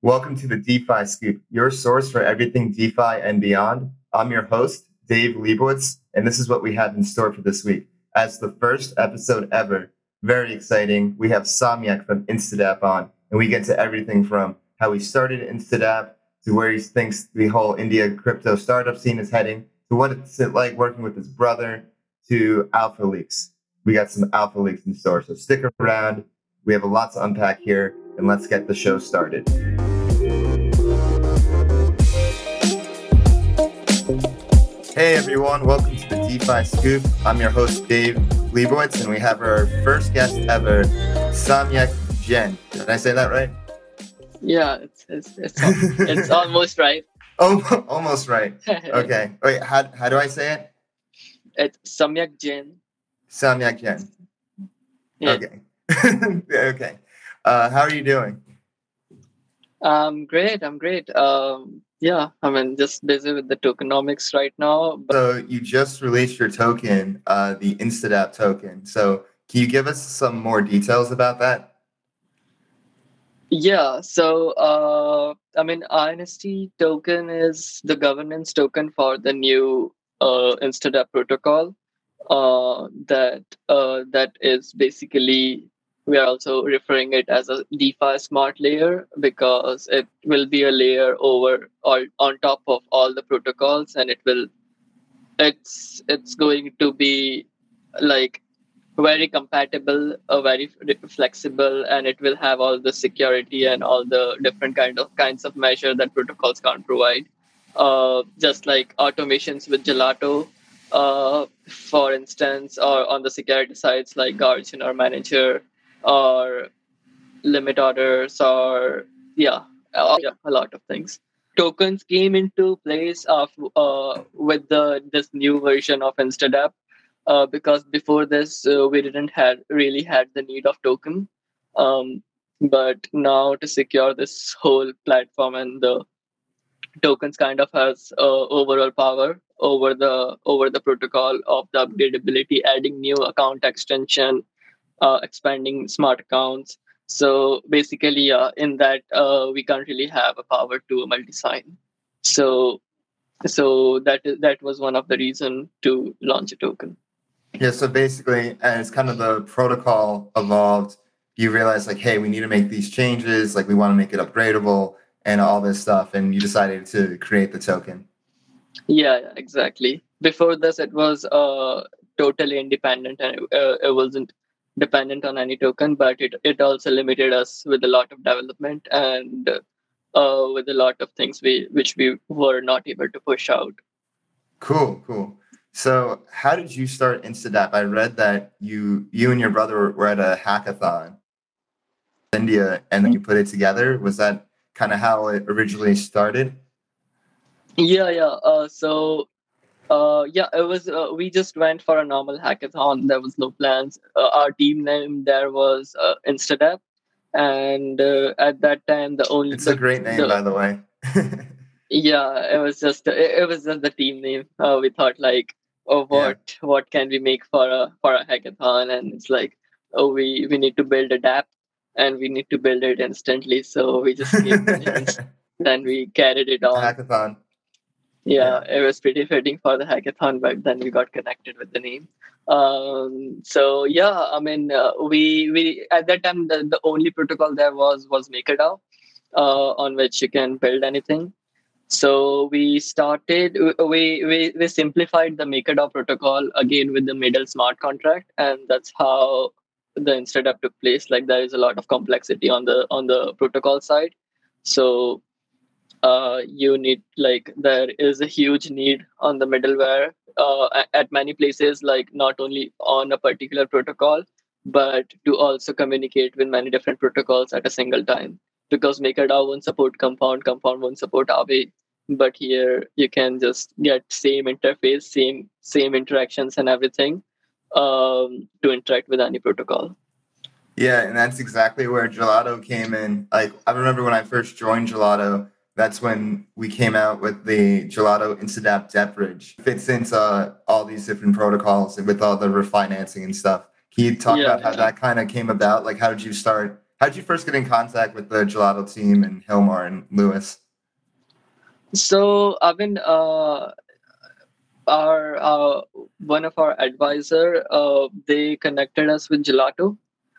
Welcome to the DeFi Scoop, your source for everything DeFi and beyond. I'm your host, Dave Leibowitz, and this is what we have in store for this week. As the first episode ever, very exciting, we have Samyak from Instadapp on, and we get to everything from how he started Instadapp to where he thinks the whole India crypto startup scene is heading, to what it's like working with his brother, to Alpha Leaks. We got some Alpha Leaks in store, so stick around. We have a lot to unpack here, and let's get the show started. Hey everyone, welcome to the DeFi Scoop. I'm your host, Dave Leibowitz, and we have our first guest ever, Samyak Jain. Did I say that right? Yeah, it's almost right. Oh, almost right. Okay. Wait, how do I say it? It's Samyak Jain. Samyak Jain. Yeah. Okay. Okay. How are you doing? I'm great. Just busy with the tokenomics right now. So you just released your token, the Instadapp token. So can you give us some more details about that? Yeah, so INST token is the governance token for the new Instadapp protocol. That is basically, we are also referring it as a DeFi smart layer because it will be a layer over or on top of all the protocols, and it's going to be like very compatible, very flexible, and it will have all the security and all the different kinds of measure that protocols can't provide. Just like automations with Gelato, for instance, or on the security sides like Guardian or Manager or limit orders or a lot of things. Tokens came into place with this new version of Instadapp. Because before this, we didn't really had the need of token. But now to secure this whole platform, and the tokens kind of has overall power over the protocol of the upgradability, adding new account extension, expanding smart accounts. So basically, in that we can't really have a power to multi-sign. So that was one of the reason to launch a token. Yeah, so basically, as kind of the protocol evolved, you realized like, hey, we need to make these changes, like we want to make it upgradable and all this stuff, and you decided to create the token. Yeah, exactly. Before this, it was totally independent, and it wasn't dependent on any token, but it also limited us with a lot of development and with a lot of things which we were not able to push out. Cool. So how did you start Instadapp? I read that you and your brother were at a hackathon in India, and then you put it together. Was that kind of how it originally started? Yeah. It was. We just went for a normal hackathon. There was no plans. Our team name there was Instadapp, and at that time It's a great name, by the way. Yeah, it was just the team name. We thought like, what can we make for a hackathon? And it's like, we need to build a DApp, and we need to build it instantly. So we just gave the names, then we carried it on. Hackathon. Yeah, it was pretty fitting for the hackathon, but then we got connected with the name. We at that time the only protocol there was MakerDAO, on which you can build anything. So we started, we simplified the MakerDAO protocol again with the middle smart contract, and that's how the Instadapp took place. Like, there is a lot of complexity on the protocol side. So you need, like, there is a huge need on the middleware at many places, like not only on a particular protocol, but to also communicate with many different protocols at a single time. Because MakerDAO won't support Compound won't support Aave, but here you can just get same interface, same interactions and everything, to interact with any protocol. Yeah, and that's exactly where Gelato came in. Like, I remember when I first joined Gelato, that's when we came out with the Gelato Instadapp Debt Bridge. It fits into all these different protocols and with all the refinancing and stuff. Can you talk about how that kind of came about? Like, how did you start how did you first get in contact with the Gelato team and Hilmar and Lewis? So I mean, our one of our advisor, they connected us with Gelato.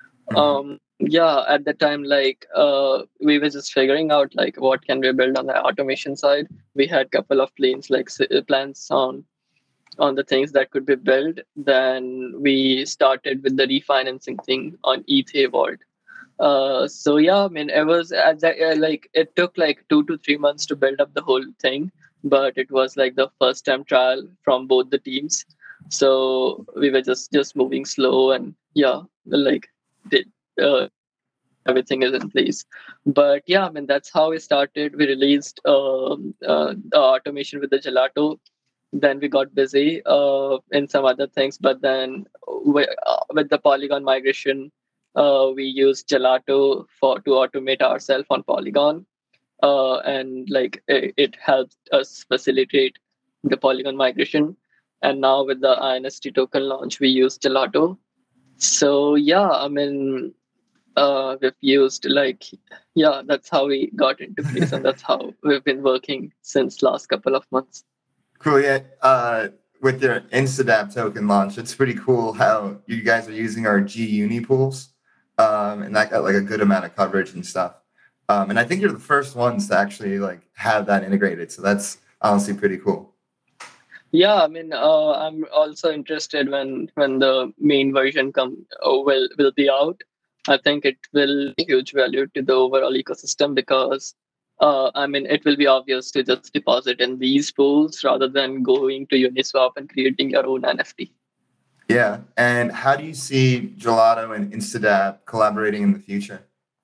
Yeah, at the time, like we were just figuring out like what can we build on the automation side. We had couple of plans on the things that could be built. Then we started with the refinancing thing on ETH Vault. So yeah, I mean, it was like it took like 2 to 3 months to build up the whole thing, but it was like the first time trial from both the teams. So we were just moving slow, and yeah, like did everything is in place. But yeah, I mean, that's how we started. We released the automation with the Gelato. Then we got busy in some other things, but then with the Polygon migration, we used Gelato for to automate ourselves on Polygon, and like it helped us facilitate the Polygon migration. And now with the INST token launch, we use Gelato. So yeah, I mean, we've used like, yeah, that's how we got into place, and that's how we've been working since last couple of months. Cool. Yeah. With your Instadap token launch, it's pretty cool how you guys are using our G-Uni pools, and that got like a good amount of coverage and stuff. And I think you're the first ones to actually like have that integrated. So that's honestly pretty cool. Yeah, I mean, I'm also interested when the main version will be out. I think it will be huge value to the overall ecosystem because I mean, it will be obvious to just deposit in these pools rather than going to Uniswap and creating your own NFT. Yeah. And how do you see Gelato and Instadap collaborating in the future?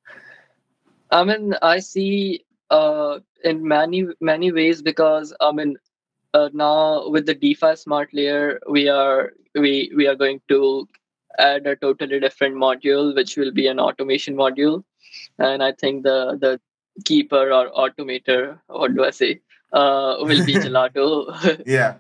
I mean, I see in many ways because I mean, now with the DeFi smart layer, we are going to add a totally different module, which will be an automation module. And I think the keeper or automator, what do I say, will be Gelato. Yeah.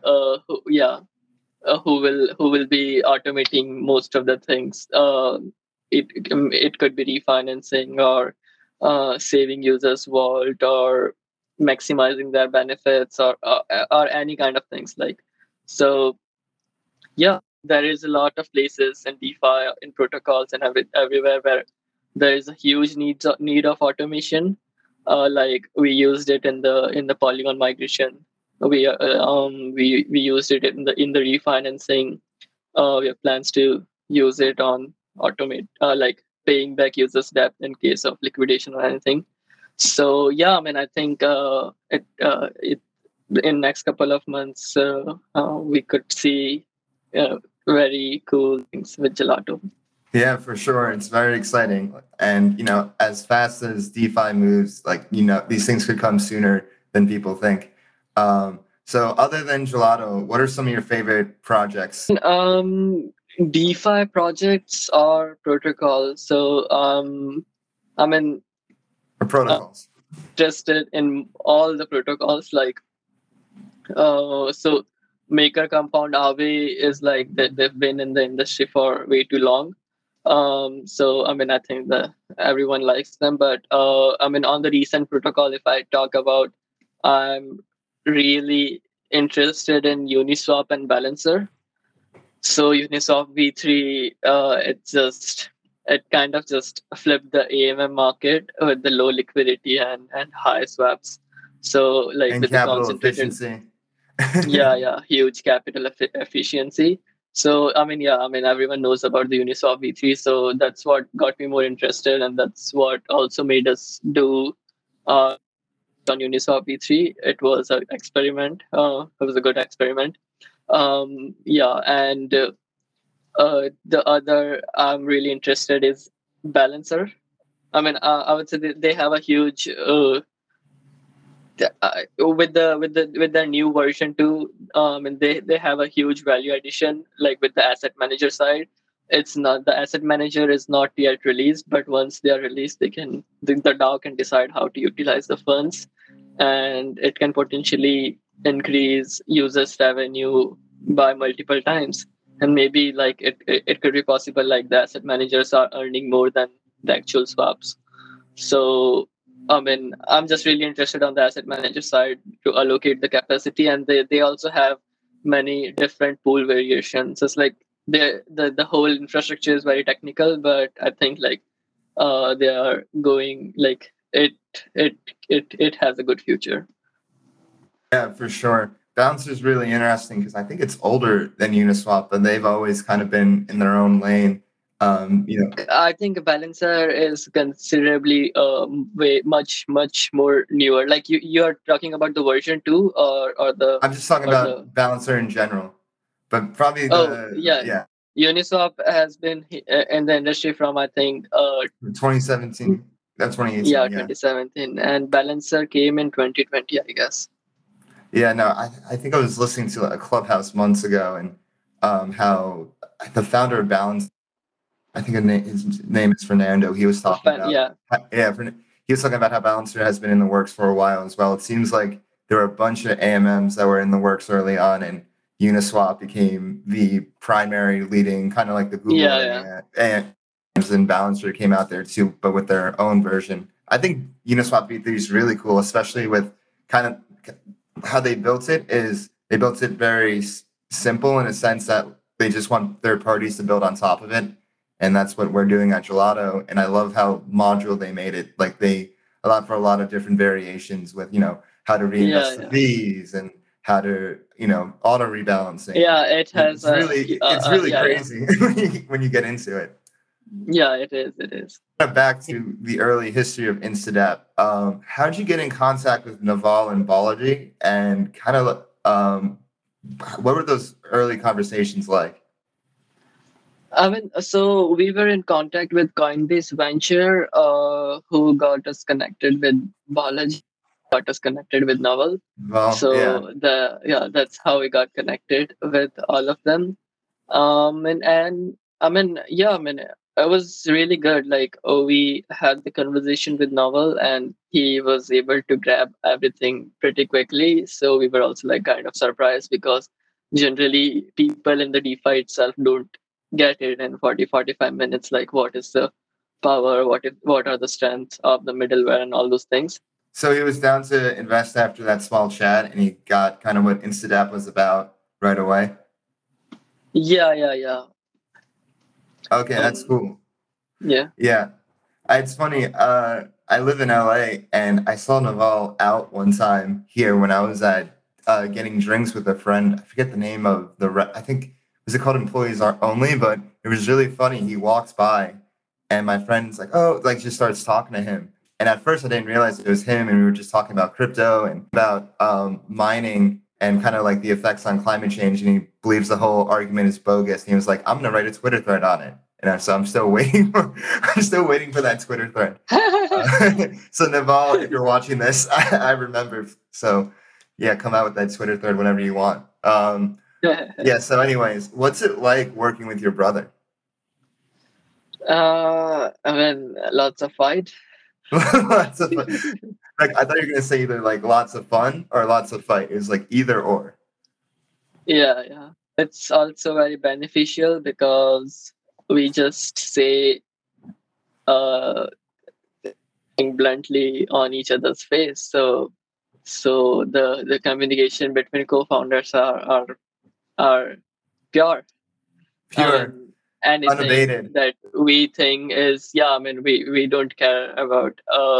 Who will be automating most of the things. It could be refinancing or saving users vault or maximizing their benefits or any kind of things like. So yeah, there is a lot of places in DeFi, in protocols, and everywhere where there is a huge need of automation. Like we used it in the Polygon migration. We used it in the refinancing. We have plans to use it on automate like paying back users debt in case of liquidation or anything. So yeah, I mean, I think it in next couple of months we could see very cool things with Gelato. Yeah, for sure. It's very exciting. And, as fast as DeFi moves, like, these things could come sooner than people think. So other than Gelato, what are some of your favorite projects? DeFi projects or protocols. So I mean, Or protocols? interested in all the protocols. Like so Maker Compound Aave is like they've been in the industry for way too long. So I mean, I think that everyone likes them, but I mean, on the recent protocol, if I talk about, I'm really interested in Uniswap and Balancer. So Uniswap V3, it kind of just flipped the AMM market with the low liquidity and high swaps. So like And with the capital concentrated, efficiency. yeah, huge capital efficiency. So I mean, yeah, I mean, everyone knows about the Uniswap V3, so that's what got me more interested, and that's what also made us do on Uniswap V3. It was an experiment. It was a good experiment. Yeah, and the other I'm really interested is Balancer. I mean, I would say they have a huge with their new version too. And they have a huge value addition. Like with the asset manager side, it's not the asset manager is not yet released, but once they are released, the DAO can decide how to utilize the funds, and it can potentially increase users' revenue by multiple times. And maybe like it could be possible like the asset managers are earning more than the actual swaps. So I mean, I'm just really interested on the asset manager side to allocate the capacity, and they also have many different pool variations. It's like the whole infrastructure is very technical, but I think like they are going like it it has a good future. Yeah, for sure. Balancer is really interesting because I think it's older than Uniswap, but they've always kind of been in their own lane. I think Balancer is considerably way much more newer. Like you're talking about the version 2 or the I'm just talking or the about Balancer in general, but probably oh yeah, yeah, Uniswap has been in the industry from I think 2017, that's 2018, yeah yeah. 2017, and Balancer came in 2020, I guess. Yeah, no, I think I was listening to a Clubhouse months ago, and how the founder of Balance, I think his name is Fernando. He was talking about Yeah, he was talking about how Balancer has been in the works for a while as well. It seems like there were a bunch of AMMs that were in the works early on, and Uniswap became the primary leading, kind of like the Google yeah. AMMs, and Balancer came out there too, but with their own version. I think Uniswap V3 is really cool, especially with kind of how they built it. Is they built it very simple in a sense that they just want third parties to build on top of it, and that's what we're doing at Gelato. And I love how modular they made it. Like they allowed for a lot of different variations with how to reinvest the fees and how to auto rebalancing. Yeah, it has it's really crazy when you get into it. Yeah, it is. Back to the early history of Instadapp. How did you get in contact with Naval and Balaji, and kind of what were those early conversations like? I mean, so we were in contact with Coinbase Venture, who got us connected with Balaji, got us connected with Naval. Well, so that's how we got connected with all of them. And I mean, it was really good. Like, we had the conversation with Naval, and he was able to grab everything pretty quickly. So we were also like kind of surprised, because generally people in the DeFi itself don't get it in 40-45 minutes. Like, what is the power? What are the strengths of the middleware and all those things? So he was down to invest after that small chat, and he got kind of what Instadapp was about right away. Yeah. Okay, that's cool. Yeah. It's funny. I live in LA, and I saw Naval out one time here when I was at getting drinks with a friend. I forget the name of I think, was it called Employees Only? But it was really funny. He walks by, and my friend's like, oh, like just starts talking to him. And at first I didn't realize it was him, and we were just talking about crypto and about mining and kind of like the effects on climate change. And he believes the whole argument is bogus. And he was like, I'm gonna write a Twitter thread on it. And so I'm still waiting for that Twitter thread. So Naval, if you're watching this, I remember. So yeah, come out with that Twitter thread whenever you want. Yeah. So anyways, what's it like working with your brother? I mean, lots of fight. Lots of fun. Like, I thought you were gonna say either like lots of fun or lots of fight. It was like either or. Yeah. It's also very beneficial, because we just say bluntly on each other's face. So the communication between co-founders are pure. Anything unabated. That we think is, we don't care about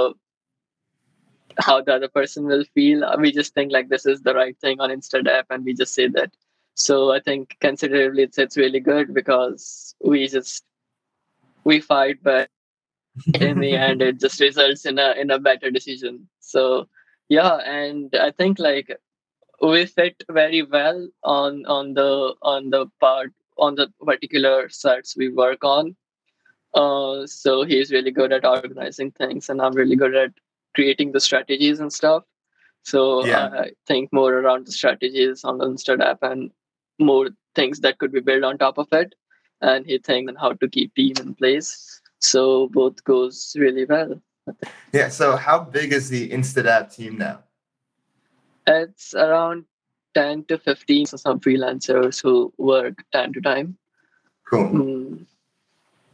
how the other person will feel. We just think like this is the right thing on Instadapp, and we just say that. So I think considerably it's really good, because we fight, but in the end it just results in a better decision. So yeah, and I think like we fit very well on the particular sets we work on. So he's really good at organizing things, and I'm really good at creating the strategies and stuff. So I think more around the strategies on the Instadapp, and more things that could be built on top of it. And he thinks on how to keep team in place. So both goes really well. Yeah. So how big is the Instadapp team now? It's around 10 to 15, so some freelancers who work time to time. Cool.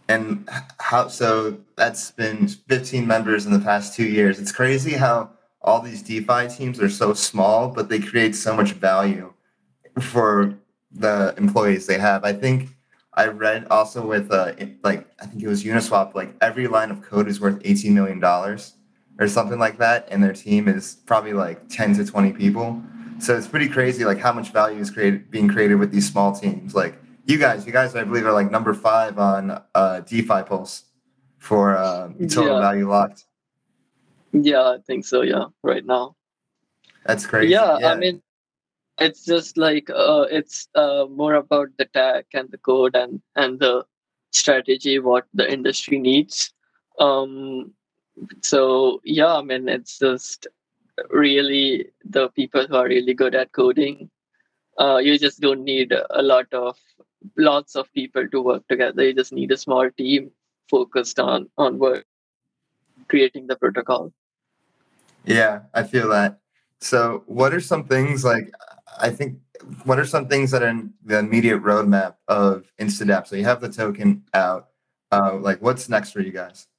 And how, so that's been 15 members in the past 2 years. It's crazy how all these DeFi teams are so small, but they create so much value for the employees they have. I think I read also with like I think it was Uniswap, like every line of code is worth $18 million or something like that, and their team is probably like 10 to 20 people. So it's pretty crazy, like how much value is being created with these small teams. Like you guys, I believe, are like number 5 on DeFi Pulse for total Yeah, value locked. yeah, I think so. Yeah, right now. That's crazy. Yeah, I Yeah, mean, it's just like it's more about the tech and the code and the strategy what the industry needs. Um, so yeah, I mean, it's just really the people who are really good at coding. You just don't need lots of people to work together. You just need a small team focused on work creating the protocol. yeah, I feel that. So, what are some things like I think what are some things that are in the immediate roadmap of Instadap? So you have the token out. Like what's next for you guys?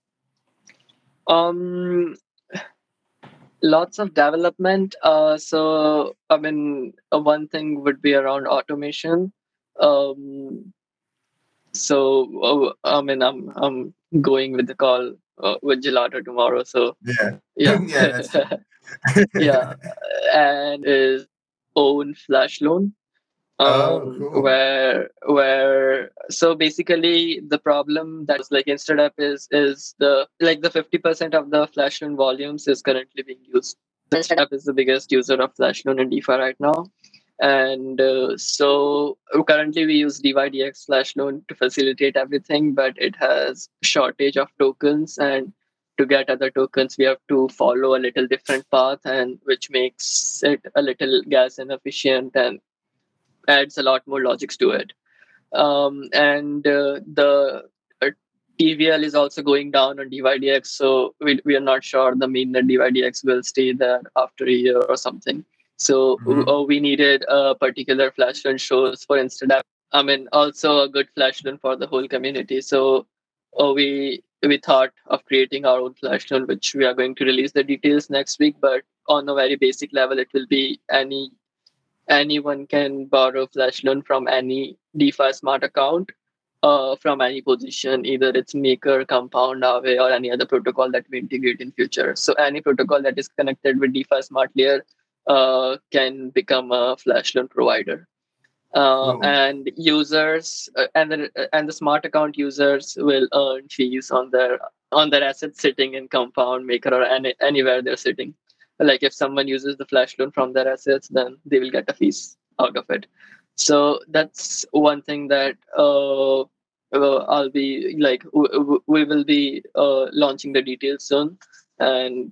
Um, Lots of development. So I mean, one thing would be around automation. Um, I mean, I'm going with the call with Gelato tomorrow. So Yeah. yeah, Yeah, that's true. yeah, and is own flash loan. Oh, cool. Where so basically the problem that is like InstaDepp is the 50% of the flash loan volumes is currently being used. InstaDepp is the biggest user of flash loan in DeFi right now, and currently we use DYDX flash loan to facilitate everything, but it has shortage of tokens, and to get other tokens we have to follow a little different path, and which makes it a little gas inefficient and adds a lot more logics to it. And the TVL is also going down on DYDX, so we are not sure the mainnet DYDX will stay there after a year or something. So Hmm. we needed a particular flash run shows for Instagram. I mean, also a good flash run for the whole community. So we thought of creating our own flash run, which we are going to release the details next week. But on a very basic level, it will be anyone can borrow flash loan from any DeFi smart account from any position, either it's Maker, Compound, Aave, or any other protocol that we integrate in future. So any protocol that is connected with DeFi smart layer can become a flash loan provider. Cool. And users and the smart account users will earn fees on their assets sitting in Compound, Maker, or anywhere they're sitting. Like if someone uses the flash loan from their assets, then they will get a fees out of it. So that's one thing that I'll be like we will be launching the details soon, and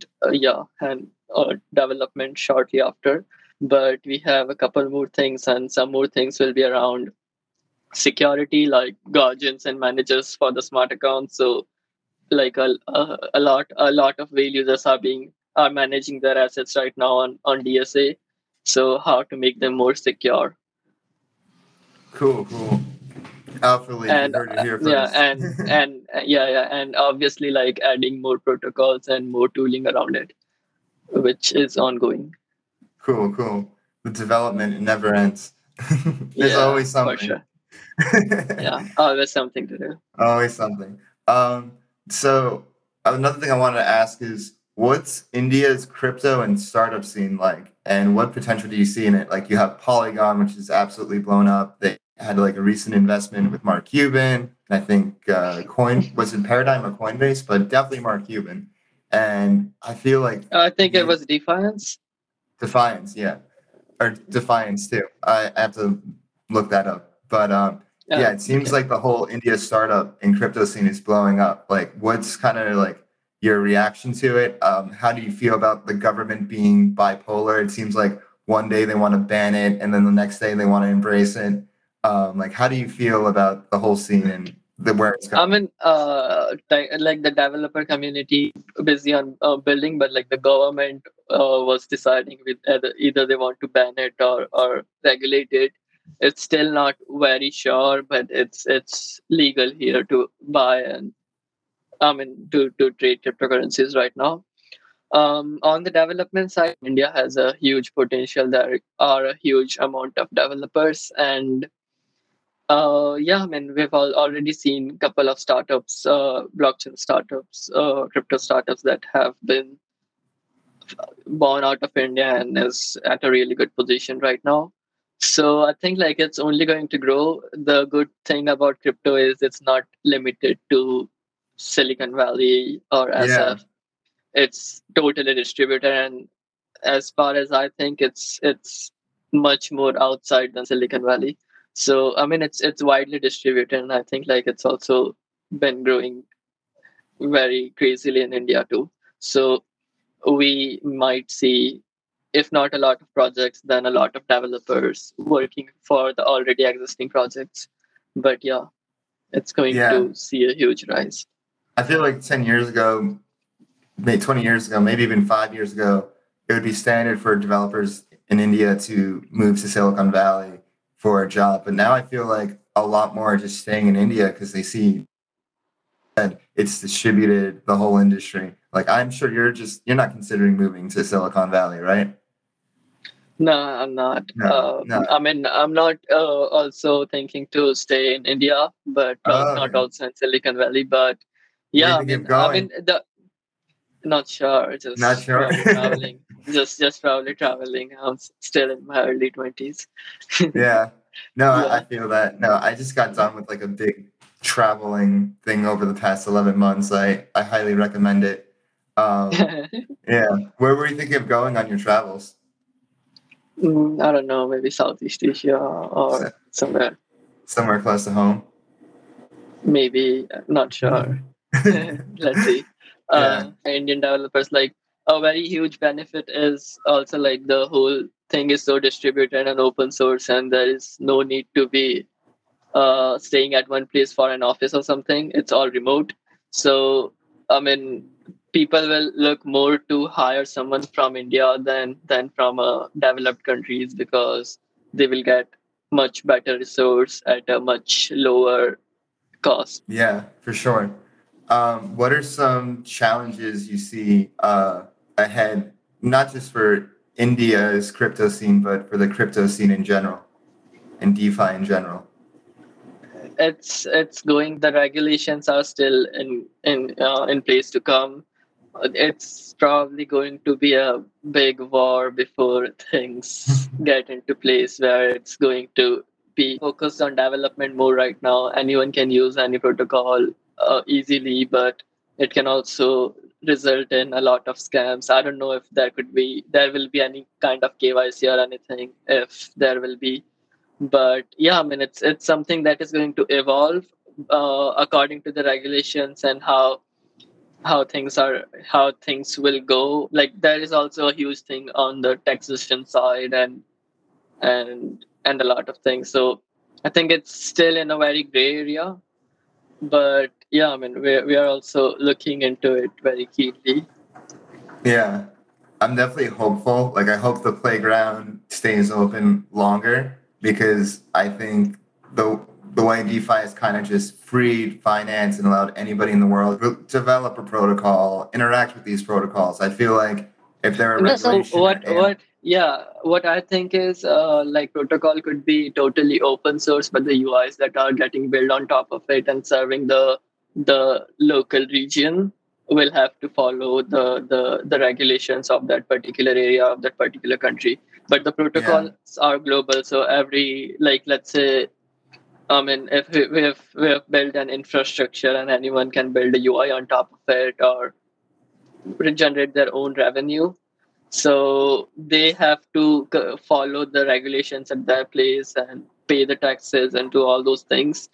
development shortly after. But we have a couple more things, and some more things will be around security, like guardians and managers for the smart accounts. So like a lot of whale users are managing their assets right now on DSA. So how to make them more secure. Cool, cool. Alpha League, you And heard it here yeah, first. and obviously like adding more protocols and more tooling around it, which is ongoing. Cool, cool. The development it never ends. There's Yeah, always for something. sure. Yeah, always something to do. Always something. Um, so another thing I wanted to ask is what's India's crypto and startup scene like, and what potential do you see in it? Like you have Polygon, which is absolutely blown up. They had like a recent investment with Mark Cuban. And I think Coin was it Paradigm or Coinbase, but definitely Mark Cuban. And I feel like I think it the was Defiance. Defiance, yeah, or Defiance too. I have to look that up. But yeah, Oh, it seems okay. like the whole India startup and crypto scene is blowing up. Like, what's kind of like your reaction to it? How do you feel about the government being bipolar? It seems like one day they want to ban it, and then the next day they want to embrace it. Like, how do you feel about the whole scene and where it's I going? mean, like the developer community busy on building, but like the government was deciding with either they want to ban it or regulate it. it's still not very sure, but it's legal here to buy and to trade cryptocurrencies right now. On the development side, India has a huge potential. There are a huge amount of developers, and yeah, I mean, we've already seen a couple of startups, blockchain startups, crypto startups that have been born out of India and is at a really good position right now. So I think like it's only going to grow. The good thing about crypto is it's not limited to Silicon Valley or Yeah. SF. It's totally distributed, and as far as I think, it's much more outside than Silicon Valley. So I mean, it's widely distributed, and I think like it's also been growing very crazily in India too. So we might see, if not a lot of projects, then a lot of developers working for the already existing projects. But yeah, it's going Yeah. to see a huge rise. I feel like 10 years ago, maybe 20 years ago, maybe even 5 years ago, it would be standard for developers in India to move to Silicon Valley for a job. But now I feel like a lot more are just staying in India because they see that it's distributed the whole industry. Like I'm sure you're not considering moving to Silicon Valley, right? No, I'm not. No, no. I mean, I'm not also thinking to stay in India, but Oh, not okay. also in Silicon Valley. But Where do you yeah, think of I going? mean, the not sure. Not Just sure. probably traveling. Just probably traveling. Still in my early 20s. Yeah. No, I Yeah. feel that. No, I just got done with like a big traveling thing over the past 11 months. I highly recommend it. Um, yeah. Where were you thinking of going on your travels? I don't know, maybe Southeast Asia or S- somewhere. Somewhere close to home. Maybe not sure. Let's see. Yeah. Indian developers, like, a very huge benefit is also like the whole thing is so distributed and open source, and there is no need to be staying at one place for an office or something. It's all remote. So I mean, people will look more to hire someone from India than from developed countries, because they will get much better resource at a much lower cost. Yeah, for sure. What are some challenges you see ahead, not just for India's crypto scene, but for the crypto scene in general and DeFi in general? It's going. The regulations are still in place to come. It's probably going to be a big war before things get into place, where it's going to be focused on development more right now. Anyone can use any protocol easily, but it can also result in a lot of scams. I don't know if there will be any kind of KYC or anything, if there will be. But yeah, I mean, it's something that is going to evolve according to the regulations and how things will go. Like, there is also a huge thing on the taxation side, and a lot of things. So I think it's still in a very gray area. But yeah, I mean, we are also looking into it very keenly. Yeah, I'm definitely hopeful. Like, I hope the playground stays open longer because I think the way DeFi has kind of just freed finance and allowed anybody in the world to develop a protocol, interact with these protocols. I feel like if there were No, so regulation and what I think is, like, protocol could be totally open source, but the UIs that are getting built on top of it and serving the local region will have to follow the regulations of that particular area of that particular country. But the yeah, protocols are global, so every, like, let's say, I mean, if we have built an infrastructure and anyone can build a UI on top of it or generate their own revenue, so they have to follow the regulations at their place and pay the taxes and do all those things,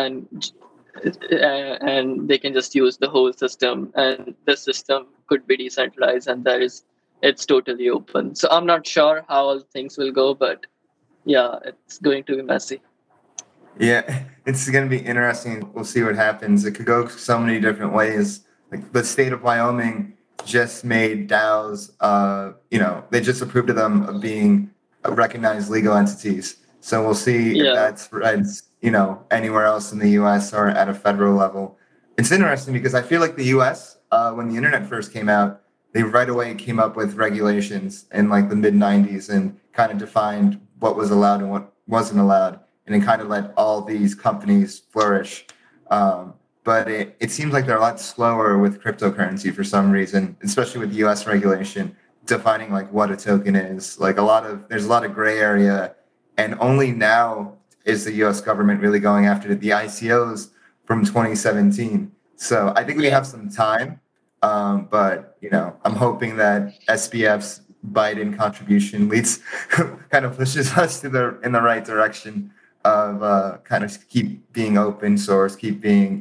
and they can just use the whole system, and the system could be decentralized, and it's totally open. So I'm not sure how all things will go, but yeah, it's going to be messy. yeah, it's going to be interesting. We'll see what happens. It could go so many different ways. Like the state of Wyoming just made DAOs, they just approved of them of being recognized legal entities. So we'll see if that spreads, anywhere else in the US or at a federal level. It's interesting because I feel like the US, when the internet first came out, they right away came up with regulations in like the mid 90s and kind of defined what was allowed and what wasn't allowed. And it kind of let all these companies flourish. But it seems like they're a lot slower with cryptocurrency for some reason, especially with US regulation, defining like what a token is. Like there's a lot of gray area. And only now is the US government really going after the ICOs from 2017. So I think we have some time. But, I'm hoping that SBF's Biden contribution kind of pushes us in the right direction of kind of keep being open source, keep being,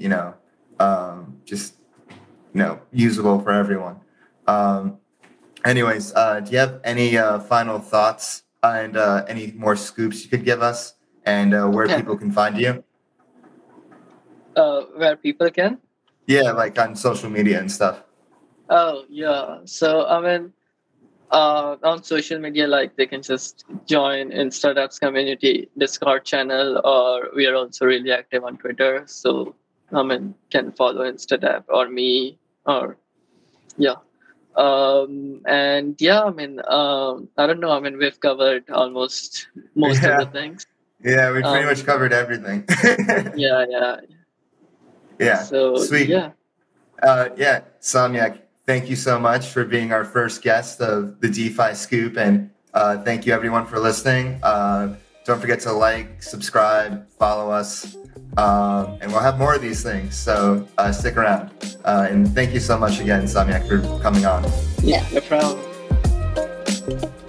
usable for everyone. Anyways, do you have any final thoughts and any more scoops you could give us and where people can find you? Where people can? Yeah, like on social media and stuff. Oh, yeah. So, on social media, like they can just join InstaDapps community Discord channel, or we are also really active on Twitter. So, can follow InstaDapp or me, or yeah. And yeah, I don't know. We've covered almost most of the things. Yeah, we pretty much covered everything. Yeah. So sweet. Yeah. Samyak, thank you so much for being our first guest of the DeFi Scoop, and thank you everyone for listening. Don't forget to like, subscribe, follow us, and we'll have more of these things. So stick around. And thank you so much again, Samyak, for coming on. Yeah, no problem.